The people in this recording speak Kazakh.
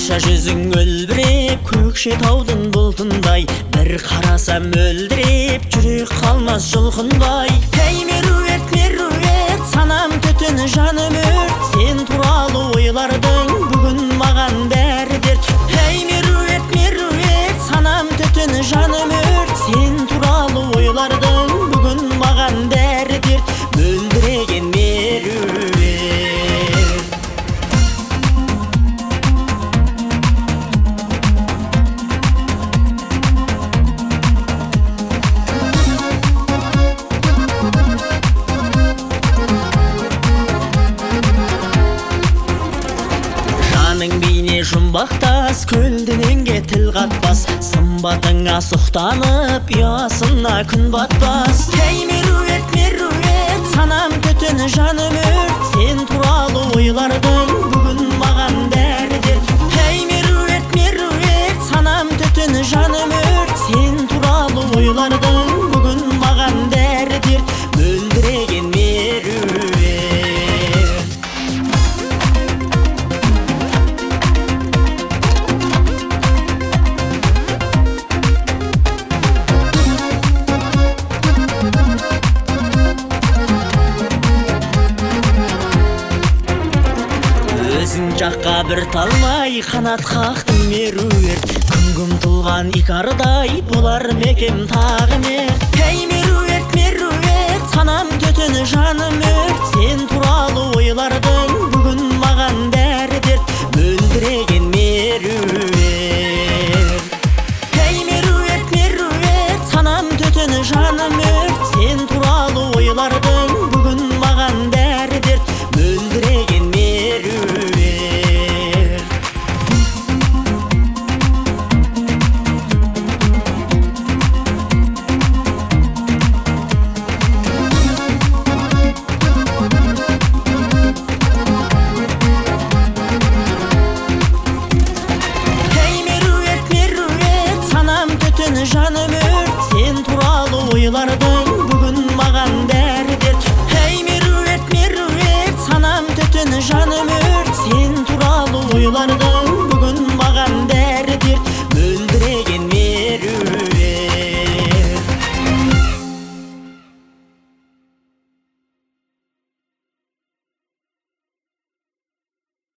Қанша жүзің өлбіреп көкшетаудың бұлтындай, бір қарасам мөлдіреп жүрек қалмас жұлқынбай. Ей меруерт, меруерт, санам түтін жаным өрт, сен туралы ойлардың бүгін маған бәрі дерт. Ей меруерт, меруерт, санам түтін жаным өрт, сен туралы ойлардың бүгін маған бәрі дерт. Мөлдіреген меруерт. Бейне жұмбақтас, көлденеңге тіл қатпас, сымбатыңа сұқтанып, ұясына күн батпас. Ей меруерт, меруерт, санам түтін жаным өрт, сен туралы ойлардың бүгін маған бәрі дерт. Ей меруерт, меруерт, санам түтін жаным өрт, сен туралы ойлардың бүгін маған бәрі дерт. Мөлдіреген меруерт. Өзің жаққа бір талмай қанат қақтың меруерт, күнге ұмтылған икардай болар мекем тағы мерт. Ей меруерт, меруерт, санам түтін жаным өрт, сен туралы ойлардың